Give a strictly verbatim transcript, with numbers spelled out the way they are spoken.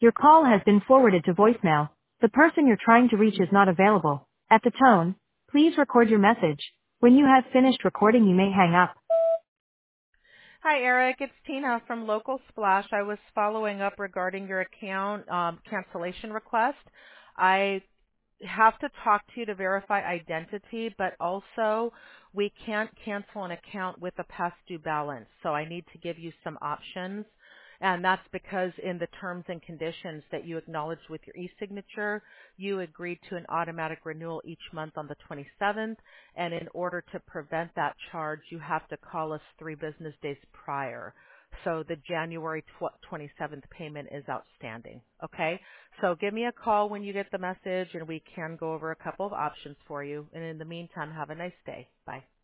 Your call has been forwarded to voicemail. The person you're trying to reach is not available. At the tone, please record your message. When you have finished recording, you may hang up. Hi, Eric. It's Tina from Local Splash. I was following up regarding your account um, cancellation request. I have to talk to you to verify identity, but also we can't cancel an account with a past due balance. So I need to give you some options. And that's because in the terms and conditions that you acknowledged with your e-signature, you agreed to an automatic renewal each month on the twenty-seventh. And in order to prevent that charge, you have to call us three business days prior. So the January twenty-seventh payment is outstanding. Okay? So give me a call when you get the message and we can go over a couple of options for you. And in the meantime, have a nice day. Bye.